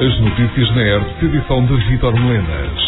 As notícias na ERP, edição de Vítor Melenas.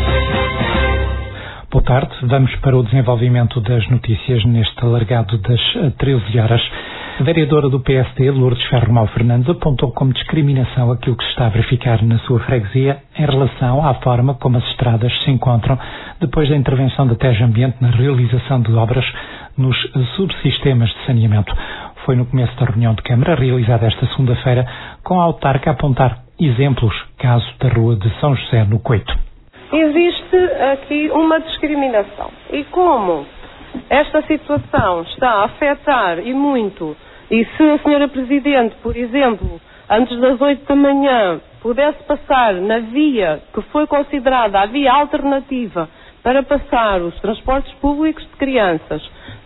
Boa tarde, vamos para o desenvolvimento das notícias neste alargado das 13 horas. A vereadora do PSD, Lourdes Ferro Fernandes, apontou como discriminação aquilo que se está a verificar na sua freguesia em relação à forma como as estradas se encontram depois da intervenção da Tejo Ambiente na realização de obras nos subsistemas de saneamento. Foi no começo da reunião de Câmara, realizada esta segunda-feira, com a autarca a apontar exemplos, caso da Rua de São José, no Coito. Existe aqui uma discriminação. E como esta situação está a afetar e muito, e se a Sra. Presidente, por exemplo, antes das 8 da manhã, pudesse passar na via que foi considerada a via alternativa para passar os transportes públicos de crianças,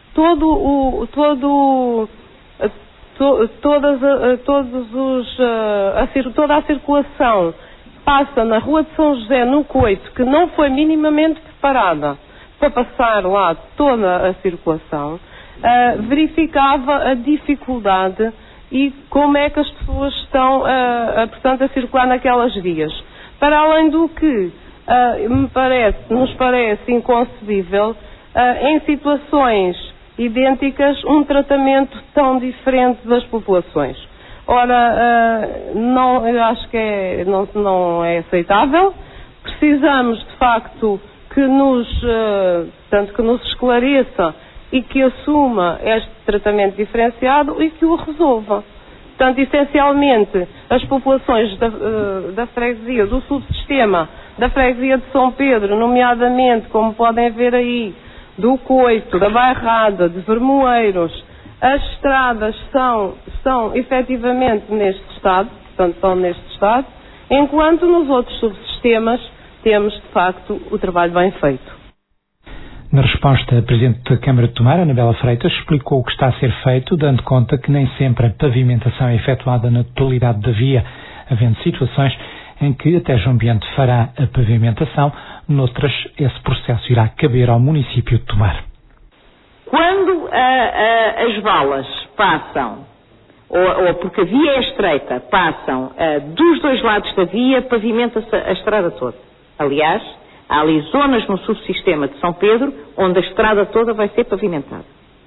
toda a circulação passa na Rua de São José, no Coito, que não foi minimamente preparada para passar lá toda a circulação, verificava a dificuldade e como é que as pessoas estão, portanto, a circular naquelas vias. Para além do que nos parece inconcebível, em situações idênticas, um tratamento tão diferente das populações. Ora, eu acho que não é aceitável. Precisamos, de facto, que nos esclareça e que assuma este tratamento diferenciado e que o resolva. Portanto, essencialmente, as populações da freguesia, do subsistema da freguesia de São Pedro, nomeadamente, como podem ver aí, do Coito, da Bairrada, de Vermoeiros, as estradas são efetivamente neste estado, portanto, estão neste estado, enquanto nos outros subsistemas temos, de facto, o trabalho bem feito. Na resposta, a Presidente da Câmara de Tomar, Anabela Freitas, explicou o que está a ser feito, dando conta que nem sempre a pavimentação é efetuada na totalidade da via, havendo situações em que a Tejo Ambiente fará a pavimentação, noutras esse processo irá caber ao município de Tomar. Quando as valas passam, ou porque a via é estreita, passam dos dois lados da via, pavimenta-se a estrada toda. Aliás, há ali zonas no subsistema de São Pedro onde a estrada toda vai ser pavimentada.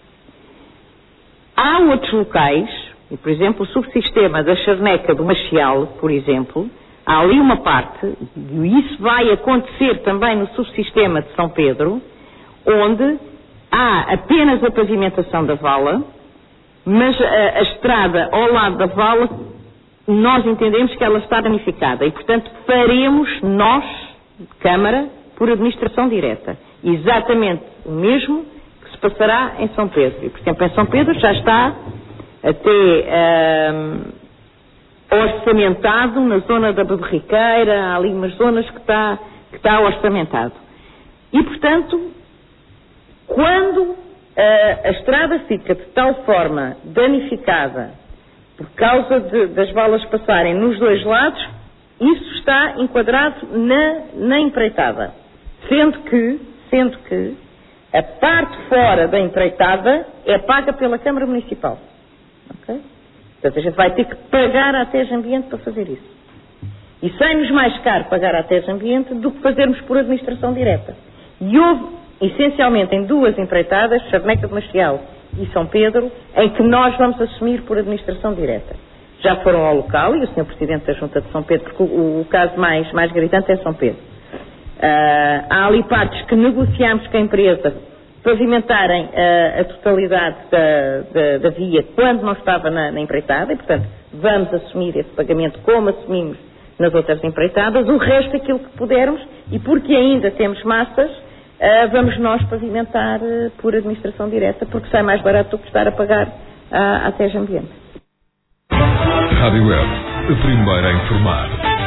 Há outros locais, e, por exemplo, o subsistema da Charneca do Maciel, por exemplo, há ali uma parte, e isso vai acontecer também no subsistema de São Pedro, onde há apenas a pavimentação da vala, mas a estrada ao lado da vala, nós entendemos que ela está danificada e, portanto, faremos nós, Câmara, por administração direta. Exatamente o mesmo que se passará em São Pedro. E, por exemplo, em São Pedro já está até orçamentado na zona da Beberriqueira, há ali umas zonas que está orçamentado. E, portanto, quando a estrada fica de tal forma danificada por causa das valas passarem nos dois lados, isso está enquadrado na empreitada. Sendo que a parte fora da empreitada é paga pela Câmara Municipal. Ok? Portanto, a gente vai ter que pagar à Tejo Ambiente para fazer isso. E sai-nos mais caro pagar à Tejo Ambiente do que fazermos por administração direta. E houve, essencialmente, em duas empreitadas, Charneca de Maciel e São Pedro, em que nós vamos assumir por administração direta. Já foram ao local, e o Sr. Presidente da Junta de São Pedro, porque o caso mais gritante é São Pedro. Há ali partes que negociamos com a empresa pavimentarem a totalidade da via quando não estava na empreitada, e, portanto, vamos assumir esse pagamento como assumimos nas outras empreitadas. O resto, aquilo que pudermos, e porque ainda temos massas, vamos nós pavimentar por administração direta, porque sai mais barato do que estar a pagar à Tejo Ambiente. Rádio Web, a primeira a informar.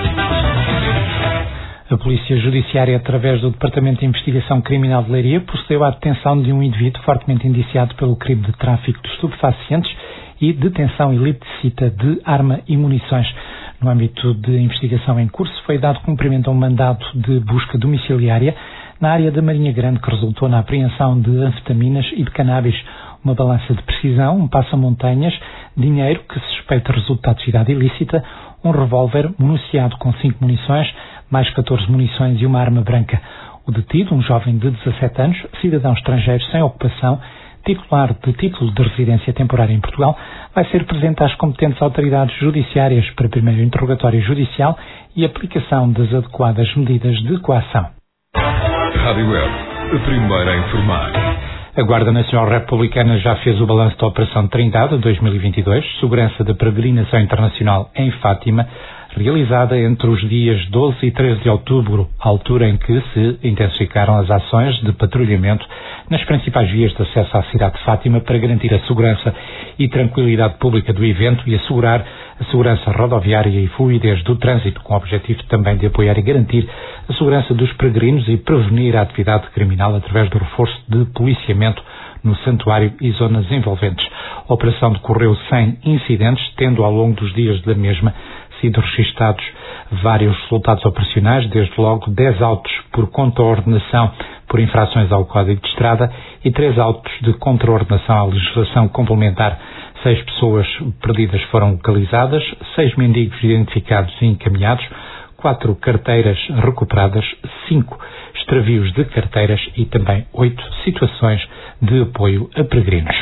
A Polícia Judiciária, através do Departamento de Investigação Criminal de Leiria, procedeu à detenção de um indivíduo fortemente indiciado pelo crime de tráfico de estupefacientes e detenção ilícita de arma e munições. No âmbito de investigação em curso, foi dado cumprimento a um mandado de busca domiciliária na área da Marinha Grande, que resultou na apreensão de anfetaminas e de cannabis, uma balança de precisão, um passamontanhas, dinheiro que se suspeita resultado de atividade ilícita, um revólver municiado com 5 munições, mais 14 munições e uma arma branca. O detido, um jovem de 17 anos, cidadão estrangeiro sem ocupação, titular de título de residência temporária em Portugal, vai ser presente às competentes autoridades judiciárias para primeiro interrogatório judicial e aplicação das adequadas medidas de coação. Rádio Web, a primeira a informar. A Guarda Nacional Republicana já fez o balanço da Operação Trindade 2022, segurança da peregrinação internacional em Fátima, realizada entre os dias 12 e 13 de outubro, altura em que se intensificaram as ações de patrulhamento nas principais vias de acesso à cidade de Fátima para garantir a segurança e tranquilidade pública do evento e assegurar a segurança rodoviária e fluidez do trânsito, com o objetivo também de apoiar e garantir a segurança dos peregrinos e prevenir a atividade criminal através do reforço de policiamento no santuário e zonas envolventes. A operação decorreu sem incidentes, tendo ao longo dos dias da mesma sido registados vários resultados operacionais, desde logo 10 autos por contraordenação por infrações ao Código de Estrada e 3 autos de contraordenação à legislação complementar. 6 pessoas perdidas foram localizadas, 6 mendigos identificados e encaminhados, 4 carteiras recuperadas, 5 extravios de carteiras e também 8 situações de apoio a peregrinos.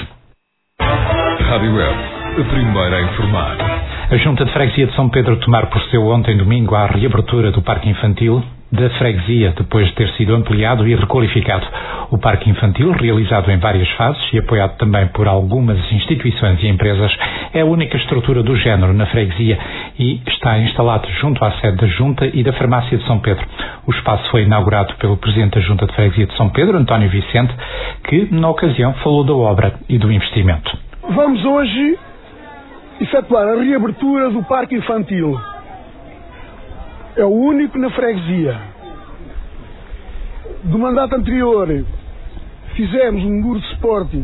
Rádio Web, a primeira a informar. A Junta de Freguesia de São Pedro de Tomar procedeu ontem domingo à reabertura do Parque Infantil da freguesia, depois de ter sido ampliado e requalificado. O Parque Infantil, realizado em várias fases e apoiado também por algumas instituições e empresas, é a única estrutura do género na freguesia e está instalado junto à sede da Junta e da Farmácia de São Pedro. O espaço foi inaugurado pelo Presidente da Junta de Freguesia de São Pedro, António Vicente, que, na ocasião, falou da obra e do investimento. Vamos hoje efetuar a reabertura do Parque Infantil. É o único na freguesia. Do mandato anterior fizemos um muro de suporte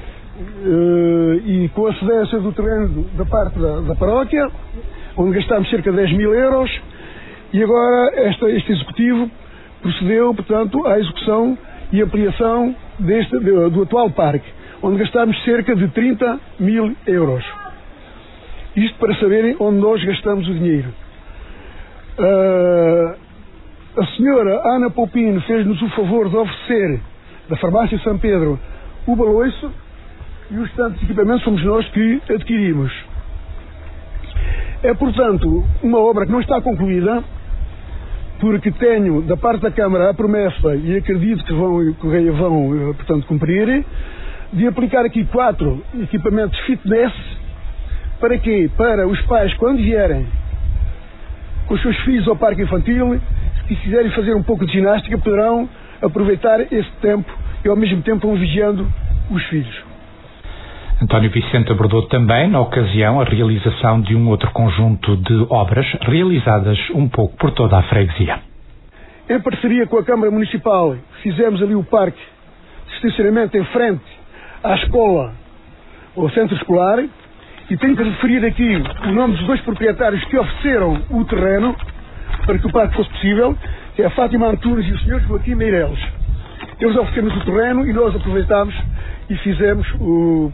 e com a cedência do terreno da parte da paróquia, onde gastámos cerca de 10 mil euros, e agora este executivo procedeu, portanto, à execução e ampliação do atual parque, onde gastámos cerca de 30 mil euros. Isto para saberem onde nós gastamos o dinheiro. A senhora Ana Poupino fez-nos o favor de oferecer, da Farmácia São Pedro, o baloiço, e os tantos equipamentos fomos nós que adquirimos. É, portanto, uma obra que não está concluída, porque tenho da parte da Câmara a promessa, e acredito que vão portanto, cumprir, de aplicar aqui 4 equipamentos fitness. Para quê? Para os pais, quando vierem com os seus filhos ao Parque Infantil, se quiserem fazer um pouco de ginástica, poderão aproveitar esse tempo e ao mesmo tempo vão vigiando os filhos. António Vicente abordou também, na ocasião, a realização de um outro conjunto de obras realizadas um pouco por toda a freguesia. Em parceria com a Câmara Municipal, fizemos ali o parque de estacionamento em frente à escola, ao centro escolar, e tenho que referir aqui o nome dos 2 proprietários que ofereceram o terreno para que o parque fosse possível, que é a Fátima Antunes e o Sr. Joaquim Meireles. Eles ofereceram-nos o terreno e nós aproveitámos e fizemos, o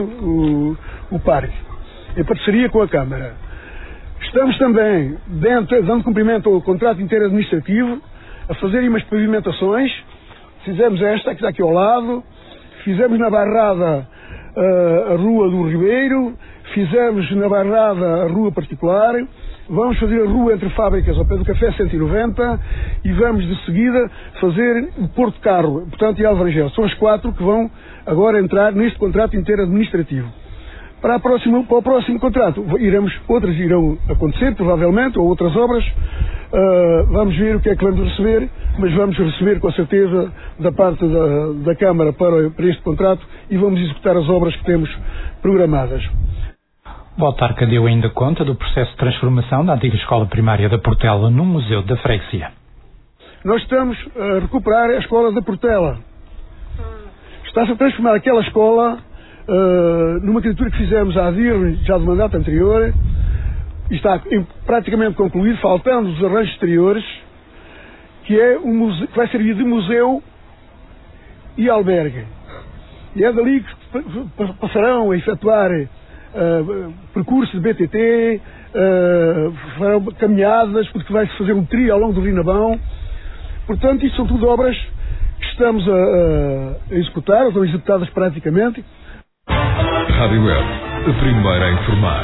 parque, em parceria com a Câmara. Estamos também, dando cumprimento ao contrato interadministrativo, a fazer umas pavimentações. Fizemos esta, que está aqui ao lado, fizemos na Barrada a Rua do Ribeiro, fizemos na Barrada a Rua Particular, vamos fazer a rua entre fábricas ao pé do Café 190 e vamos de seguida fazer o Porto de Carro, portanto, e Alvarejão. São as 4 que vão agora entrar neste contrato interadministrativo. Para o próximo contrato, outras irão acontecer, provavelmente, ou outras obras. Vamos ver o que é que vamos receber, mas vamos receber com certeza da parte da Câmara para este contrato e vamos executar as obras que temos programadas. O autarca deu ainda conta do processo de transformação da antiga escola primária da Portela num museu da freguesia. Nós estamos a recuperar a escola da Portela. Está-se a transformar aquela escola numa criatura que fizemos à DIR já do mandato anterior. Está praticamente concluído, faltando os arranjos exteriores, que é que vai servir de museu e albergue. E é dali que passarão a efetuar percursos de BTT, caminhadas, porque vai-se fazer um trio ao longo do Rinabão. Portanto, isto são tudo obras que estamos a executar, estão executadas praticamente. Rádio Web, a primeira a informar.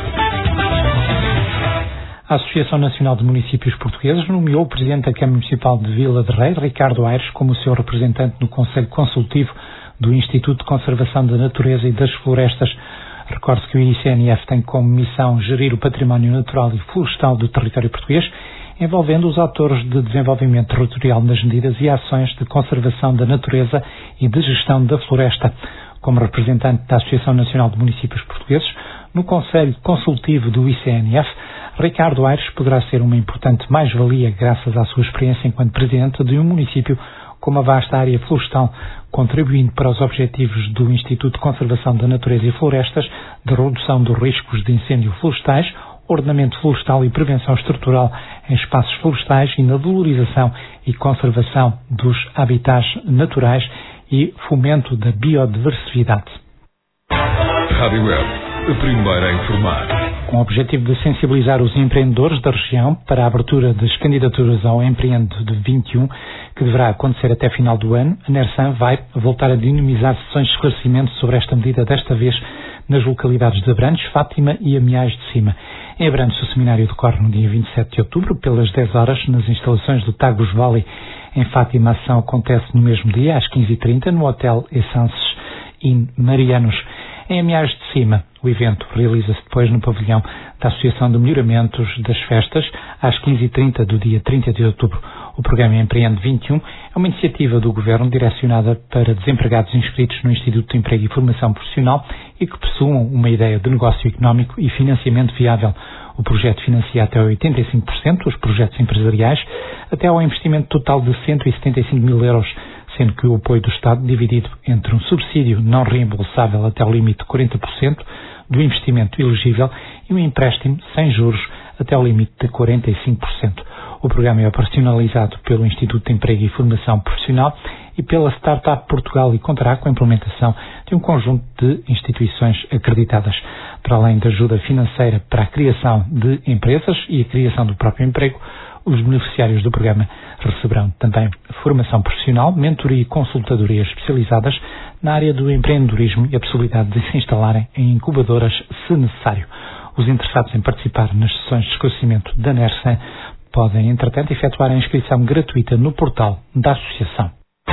A Associação Nacional de Municípios Portugueses nomeou o Presidente da Câmara Municipal de Vila de Rei, Ricardo Aires, como o seu representante no Conselho Consultivo do Instituto de Conservação da Natureza e das Florestas. Recordo que o ICNF tem como missão gerir o património natural e florestal do território português, envolvendo os atores de desenvolvimento territorial nas medidas e ações de conservação da natureza e de gestão da floresta. Como representante da Associação Nacional de Municípios Portugueses, no Conselho Consultivo do ICNF, Ricardo Aires poderá ser uma importante mais-valia graças à sua experiência enquanto Presidente de um município com uma vasta área florestal, contribuindo para os objetivos do Instituto de Conservação da Natureza e Florestas, de redução dos riscos de incêndio florestais, ordenamento florestal e prevenção estrutural em espaços florestais e na valorização e conservação dos habitats naturais e fomento da biodiversidade. Rádio Web, a primeira a informar. Com o objetivo de sensibilizar os empreendedores da região para a abertura das candidaturas ao Empreende de 21, que deverá acontecer até final do ano, a NERSAN vai voltar a dinamizar sessões de esclarecimento sobre esta medida, desta vez nas localidades de Abrantes, Fátima e Amiais de Cima. Em Abrantes, o seminário decorre no dia 27 de outubro, pelas 10 horas, nas instalações do Tagus Valley. Em Fátima, a ação acontece no mesmo dia, às 15h30, no Hotel Essances in Marianos. Em Amiais de Cima, o evento realiza-se depois no pavilhão da Associação de Melhoramentos das Festas, às 15h30 do dia 30 de outubro. O programa Empreende 21 é uma iniciativa do Governo direcionada para desempregados inscritos no Instituto de Emprego e Formação Profissional e que possuam uma ideia de negócio económico e financiamento viável. O projeto financia até 85% os projetos empresariais, até ao investimento total de 175 mil euros, sendo que o apoio do Estado dividido entre um subsídio não reembolsável até ao limite de 40% do investimento elegível e um empréstimo sem juros até ao limite de 45%. O programa é operacionalizado pelo Instituto de Emprego e Formação Profissional e pela Startup Portugal e contará com a implementação de um conjunto de instituições acreditadas. Para além da ajuda financeira para a criação de empresas e a criação do próprio emprego, os beneficiários do programa receberão também formação profissional, mentoria e consultadoria especializadas na área do empreendedorismo e a possibilidade de se instalarem em incubadoras se necessário. Os interessados em participar nas sessões de esclarecimento da NERSAN podem, entretanto, efetuar a inscrição gratuita no portal da Associação.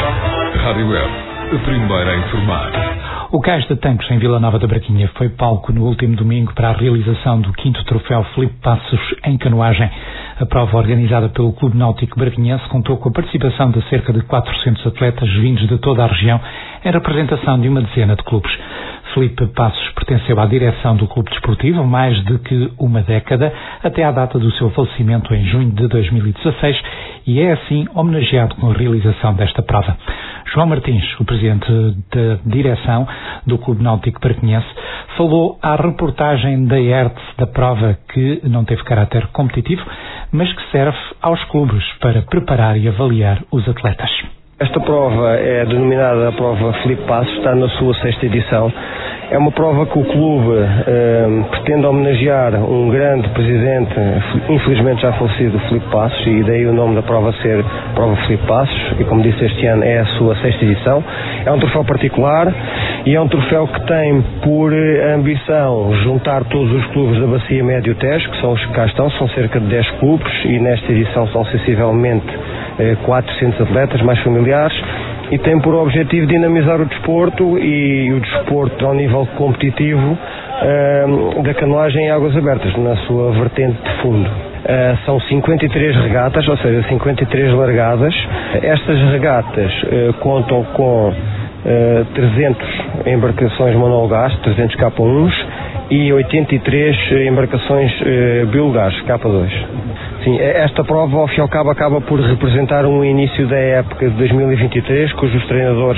Rádio Web, a primeira a informar. O Cais de Tancos, em Vila Nova da Braquinha, foi palco no último domingo para a realização do 5º Troféu Filipe Passos em canoagem. A prova, organizada pelo Clube Náutico Braquinhense, contou com a participação de cerca de 400 atletas vindos de toda a região, em representação de uma dezena de clubes. Filipe Passos pertenceu à direção do clube desportivo mais de que uma década, até à data do seu falecimento em junho de 2016, e é assim homenageado com a realização desta prova. João Martins, o presidente da direção do Clube Náutico Braquinhense, falou à reportagem da ERTE da prova, que não teve caráter competitivo, mas que serve aos clubes para preparar e avaliar os atletas. Esta prova é denominada a prova Filipe Passos, está na sua 6ª edição. É uma prova que o clube pretende homenagear um grande presidente, infelizmente já falecido, Filipe Passos, e daí o nome da prova ser Prova Filipe Passos, e como disse, este ano é a sua 6ª edição. É um troféu particular e é um troféu que tem por ambição juntar todos os clubes da Bacia Médio Tejo, que são os que cá estão, são cerca de 10 clubes, e nesta edição são sensivelmente 400 atletas mais familiares, e tem por objetivo dinamizar o desporto e o desporto ao nível competitivo da canoagem em águas abertas, na sua vertente de fundo. São 53 regatas, ou seja, 53 largadas. Estas regatas contam com 300 embarcações monogás, 300 K1s, e 83 embarcações biogás, K2. Sim, esta prova, ao fim e ao cabo, acaba por representar um início da época de 2023, cujos treinadores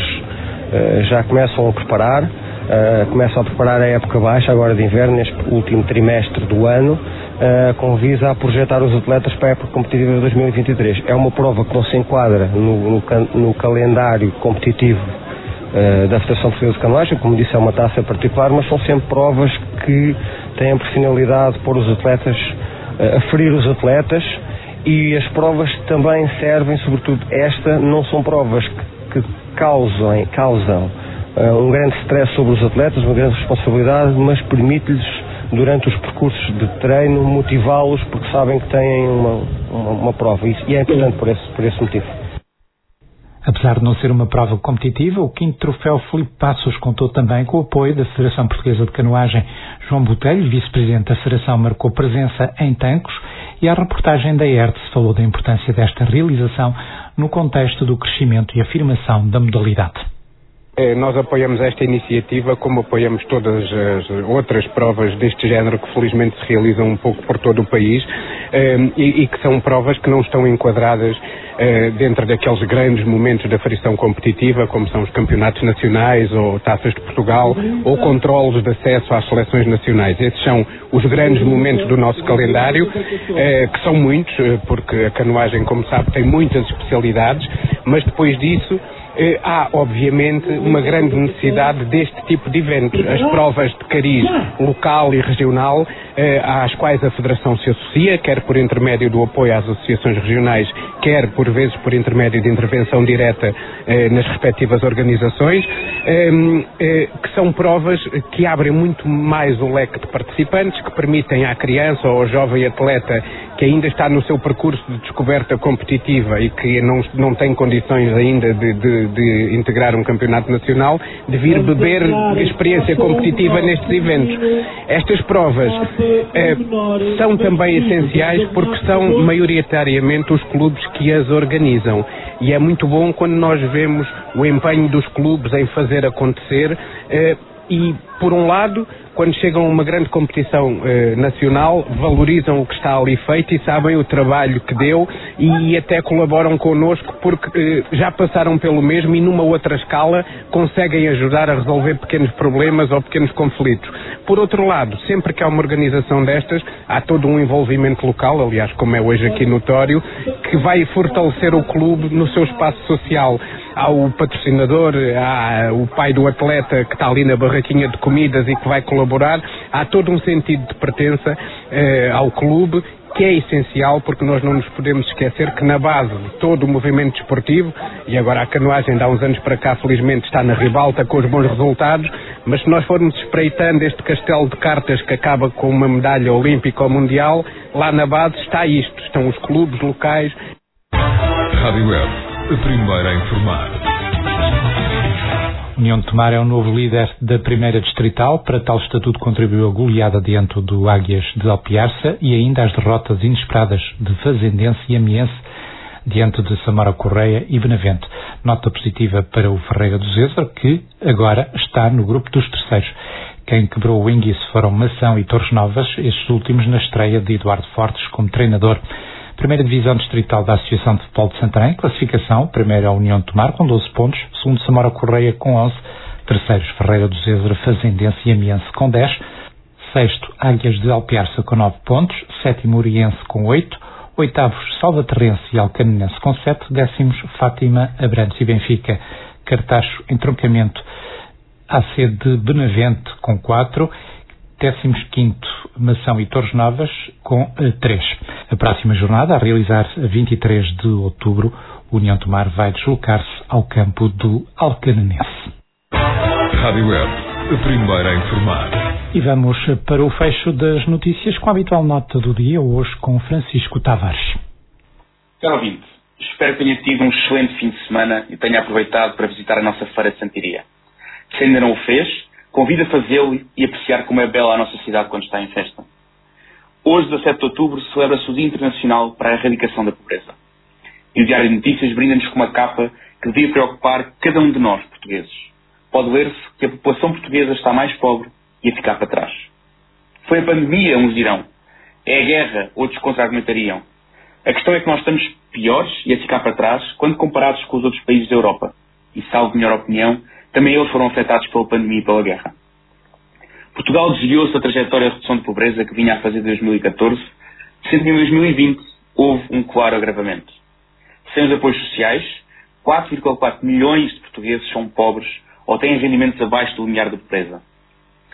já começam a preparar, começam a preparar a época baixa, agora de inverno, neste último trimestre do ano, com visa a projetar os atletas para a época competitiva de 2023. É uma prova que não se enquadra no calendário competitivo da Federação Portuguesa de Canoagem, como disse, é uma taça particular, mas são sempre provas que têm por finalidade pôr os atletas, aferir os atletas, e as provas também servem, sobretudo esta, não são provas que causam um grande stress sobre os atletas, uma grande responsabilidade, mas permite-lhes, durante os percursos de treino, motivá-los porque sabem que têm uma prova, e é importante por esse motivo. Apesar de não ser uma prova competitiva, o 5º troféu Filipe Passos contou também com o apoio da Federação Portuguesa de Canoagem. João Botelho, vice-presidente da Federação, marcou presença em Tancos, e a reportagem da ERTE falou da importância desta realização no contexto do crescimento e afirmação da modalidade. Nós apoiamos esta iniciativa, como apoiamos todas as outras provas deste género que felizmente se realizam um pouco por todo o país, e que são provas que não estão enquadradas dentro daqueles grandes momentos da aferição competitiva, como são os campeonatos nacionais ou taças de Portugal ou controlos de acesso às seleções nacionais. Esses são os grandes momentos do nosso calendário, que são muitos, porque a canoagem, como sabe, tem muitas especialidades, mas depois disso há, obviamente, uma grande necessidade deste tipo de eventos. As provas de cariz local e regional, às quais a Federação se associa, quer por intermédio do apoio às associações regionais, quer, por vezes, por intermédio de intervenção direta nas respectivas organizações, que são provas que abrem muito mais o leque de participantes, que permitem à criança ou ao jovem atleta que ainda está no seu percurso de descoberta competitiva e que não tem condições ainda de integrar um campeonato nacional, de vir beber experiência competitiva nestes eventos. Estas provas são também essenciais porque são maioritariamente os clubes que as organizam, e é muito bom quando nós vemos o empenho dos clubes em fazer acontecer, e, por um lado, quando chegam a uma grande competição nacional, valorizam o que está ali feito e sabem o trabalho que deu, e até colaboram connosco porque já passaram pelo mesmo e numa outra escala conseguem ajudar a resolver pequenos problemas ou pequenos conflitos. Por outro lado, sempre que há uma organização destas, há todo um envolvimento local, aliás, como é hoje aqui notório, que vai fortalecer o clube no seu espaço social. Há o patrocinador, há o pai do atleta que está ali na barraquinha de comidas e que vai colaborar. Há todo um sentido de pertença ao clube, que é essencial, porque nós não nos podemos esquecer que na base de todo o movimento desportivo, e agora a canoagem de há uns anos para cá felizmente está na ribalta com os bons resultados, mas se nós formos espreitando este castelo de cartas que acaba com uma medalha olímpica ou mundial, lá na base está isto, estão os clubes locais. Rádio Web, a primeira a informar. União de Tomar é o novo líder da primeira distrital. Para tal estatuto contribuiu a goleada diante do Águias de Alpiarça e ainda as derrotas inesperadas de Fazendense e Amiense diante de Samora Correia e Benavente. Nota positiva para o Ferreira do Zezer, que agora está no grupo dos terceiros. Quem quebrou o enguiço foram Mação e Torres Novas, estes últimos na estreia de Eduardo Fortes como treinador. Primeira divisão distrital da Associação de Futebol de Santarém, classificação, primeiro a União de Tomar com 12 pontos, segundo Samora Correia com 11, terceiros Ferreira do Zezer, Fazendense e Amiense com 10, sexto Águias de Alpiarça com 9 pontos, sétimo Oriense com 8, oitavos Salvaterrense e Alcanenense com 7, décimos Fátima, Abrantes e Benfica, Cartacho, Entroncamento, AC de Benavente com 4, 15º Mação e Torres Novas com 3. A próxima jornada, a realizar a 23 de outubro, União Tomar vai deslocar-se ao campo do Alcanenense. Rádio Web, a primeira a informar. E vamos para o fecho das notícias com a habitual nota do dia, hoje com Francisco Tavares. Caro ouvinte, espero que tenha tido um excelente fim de semana e tenha aproveitado para visitar a nossa Feira de Santiria. Se ainda não o fez, convido a fazê-lo e apreciar como é bela a nossa cidade quando está em festa. Hoje, 17 de outubro, celebra-se o Dia Internacional para a Erradicação da Pobreza. E o Diário de Notícias brinda-nos com uma capa que devia preocupar cada um de nós, portugueses. Pode ler-se que a população portuguesa está mais pobre e a ficar para trás. Foi a pandemia, uns dirão. É a guerra, outros contra-argumentariam. A questão é que nós estamos piores e a ficar para trás quando comparados com os outros países da Europa. E, salvo melhor opinião, também eles foram afetados pela pandemia e pela guerra. Portugal desviou-se da trajetória de redução de pobreza que vinha a fazer desde 2014, sendo que em 2020 houve um claro agravamento. Sem os apoios sociais, 4,4 milhões de portugueses são pobres ou têm rendimentos abaixo do limiar da pobreza.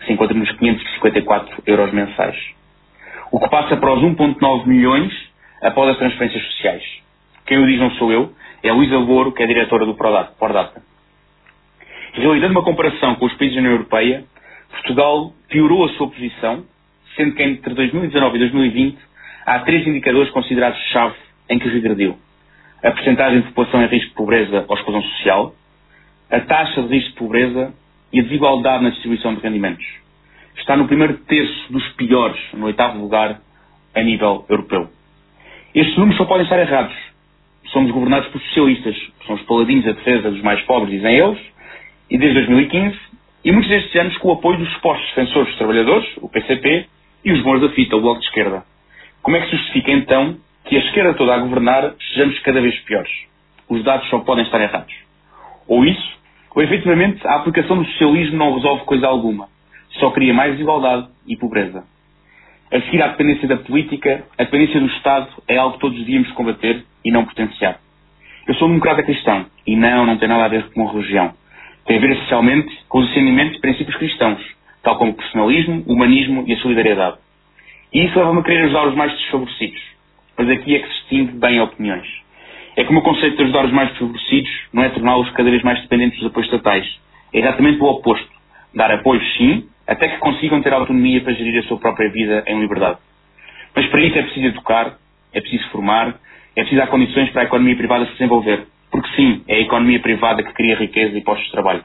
que se encontra nos 554 euros mensais. O que passa para os 1,9 milhões após as transferências sociais. Quem o diz não sou eu, é Luísa Louro, que é a diretora do Pordata. Realizando uma comparação com os países da União Europeia, Portugal piorou a sua posição, sendo que entre 2019 e 2020 há 3 indicadores considerados-chave em que regrediu. A percentagem de população em risco de pobreza ou exclusão social, a taxa de risco de pobreza e a desigualdade na distribuição de rendimentos. Está no primeiro terço dos piores, no 8º lugar, a nível europeu. Estes números só podem estar errados. Somos governados por socialistas, que são os paladins da defesa dos mais pobres, dizem eles, e desde 2015, e muitos destes anos com o apoio dos supostos defensores dos trabalhadores, o PCP, e os bons da fita, o Bloco de Esquerda. Como é que se justifica, então, que a esquerda toda a governar sejamos cada vez piores? Os dados só podem estar errados. Ou isso, ou efetivamente a aplicação do socialismo não resolve coisa alguma. Só cria mais desigualdade e pobreza. A seguir à dependência da política, a dependência do Estado é algo que todos devíamos combater e não potenciar. Eu sou um democrata cristão e não tem nada a ver com a religião. Tem a ver essencialmente com os ensinamentos e princípios cristãos, tal como o personalismo, o humanismo e a solidariedade. E isso leva-me a querer ajudar os mais desfavorecidos. Mas aqui é que se distingue bem opiniões. É que o meu conceito de ajudar os mais desfavorecidos não é torná-los cada vez mais dependentes dos apoios estatais. É exatamente o oposto. Dar apoios, sim, até que consigam ter autonomia para gerir a sua própria vida em liberdade. Mas para isso é preciso educar, é preciso formar, é preciso dar condições para a economia privada se desenvolver. Porque sim, é a economia privada que cria riqueza e postos de trabalho.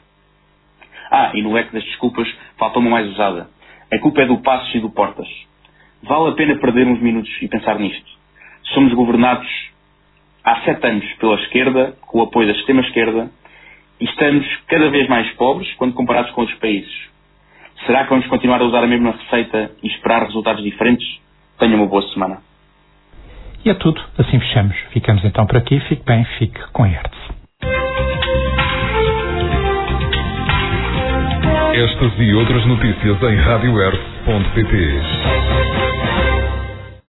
E no leque das desculpas falta uma mais usada. A culpa é do Passos e do Portas. Vale a pena perder uns minutos e pensar nisto. Somos governados há 7 anos pela esquerda, com o apoio da extrema-esquerda, e estamos cada vez mais pobres quando comparados com outros países. Será que vamos continuar a usar a mesma receita e esperar resultados diferentes? Tenha uma boa semana. E é tudo. Assim fechamos. Ficamos então por aqui. Fique bem, fique com a Hertz. Estas e outras notícias em radiohertz.pt.